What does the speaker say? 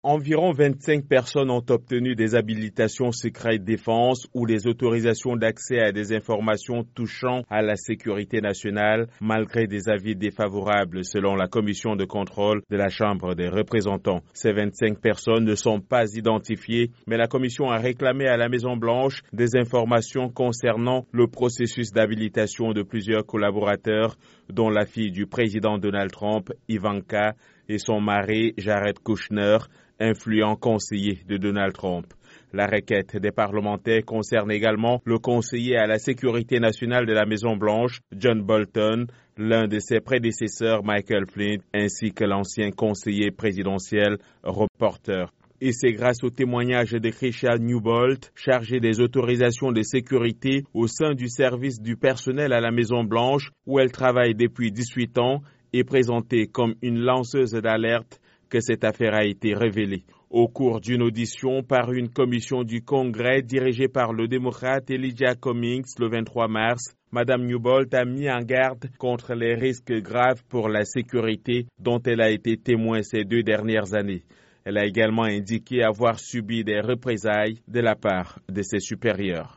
Environ 25 personnes ont obtenu des habilitations secrètes défense ou des autorisations d'accès à des informations touchant à la sécurité nationale, malgré des avis défavorables selon la commission de contrôle de la Chambre des représentants. Ces 25 personnes ne sont pas identifiées, mais la commission a réclamé à la Maison-Blanche des informations concernant le processus d'habilitation de plusieurs collaborateurs, dont la fille du président Donald Trump, Ivanka, et son mari, Jared Kushner, influent conseiller de Donald Trump. La requête des parlementaires concerne également le conseiller à la sécurité nationale de la Maison-Blanche, John Bolton, l'un de ses prédécesseurs, Michael Flynn, ainsi que l'ancien conseiller présidentiel, Rob Porter. Et c'est grâce au témoignage de Keisha Newbold, chargée des autorisations de sécurité au sein du service du personnel à la Maison-Blanche, où elle travaille depuis 18 ans, et présentée comme une lanceuse d'alerte, que cette affaire a été révélée. Au cours d'une audition par une commission du Congrès dirigée par le démocrate Elijah Cummings le 23 mars, Mme Newbold a mis en garde contre les risques graves pour la sécurité dont elle a été témoin ces 2 dernières années. Elle a également indiqué avoir subi des représailles de la part de ses supérieurs.